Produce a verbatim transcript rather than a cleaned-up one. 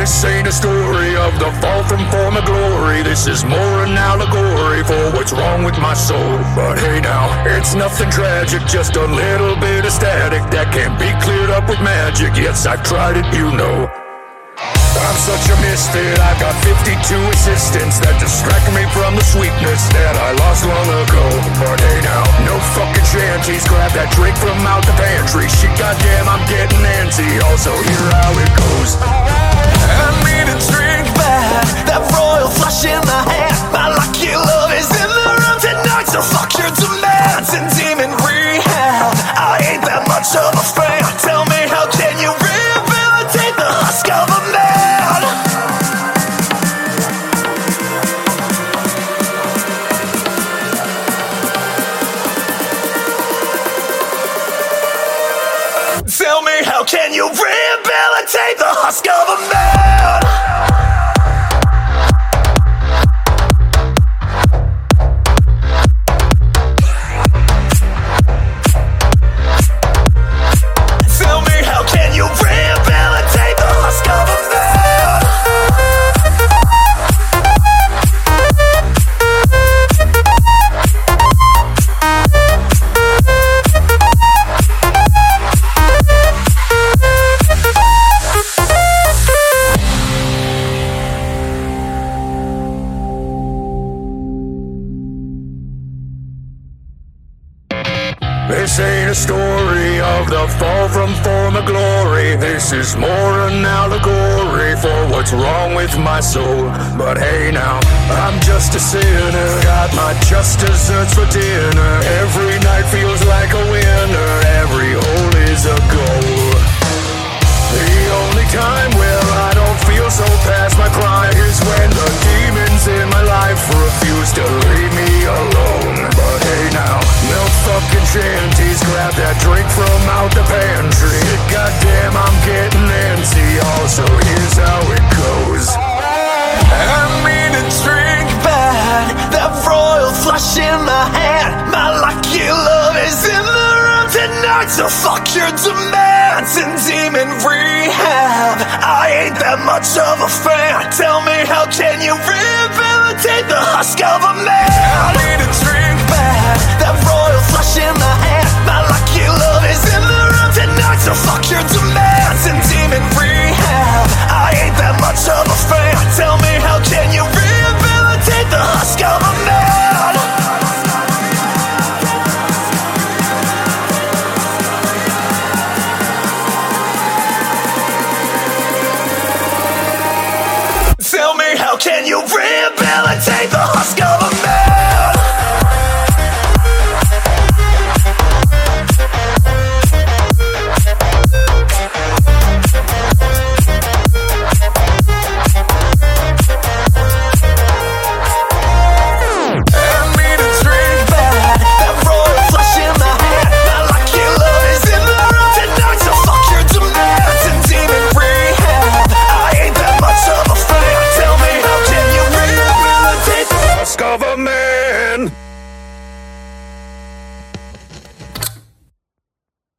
This ain't a story of the fall from former glory. This is more an allegory for what's wrong with my soul. But hey now, it's nothing tragic, just a little bit of static that can't be cleared up with magic. Yes, I've tried it, you know. I'm such a misfit, I've got fifty-two assistants that distract me from the sweetness that I lost long ago. But hey now, no fucking shanties, grab that drink from out the pantry. Shit, goddamn, I'm getting antsy, also hear how it goes. I need a drink bad, that royal flush in my hand. My lucky love is in the room tonight, so fuck your demands and demon rehab. I ain't that much of a fan, tell me how can you rehabilitate the husk of a man? Tell me how can you rehabilitate the husk of a man? This ain't a story of the fall from former glory. This is more an allegory for what's wrong with my soul. But hey now, I'm just a sinner, got my just desserts for dinner. Every night feels like a winner, every hole is a goal. The only time where I don't feel so past my prime is when the demons in my life refuse to leave me alone. But hey now, no fucking shanties, grab that drink from out the pantry. Goddamn, I'm getting antsy, also here's how it goes. I need a drink bad, that royal flush in my hand. My lucky love is in the room tonight, so fuck your demands and demon rehab. I ain't that much of a fan, tell me how can you rehabilitate the husk of a man? I need a drink bad, that royal flush in my hand. My lucky love is in the room tonight, so fuck your demands and demon rehab. I ain't that much of a fan, tell me how can you rehabilitate the husk of a man? Tell me how can you rehabilitate the husk of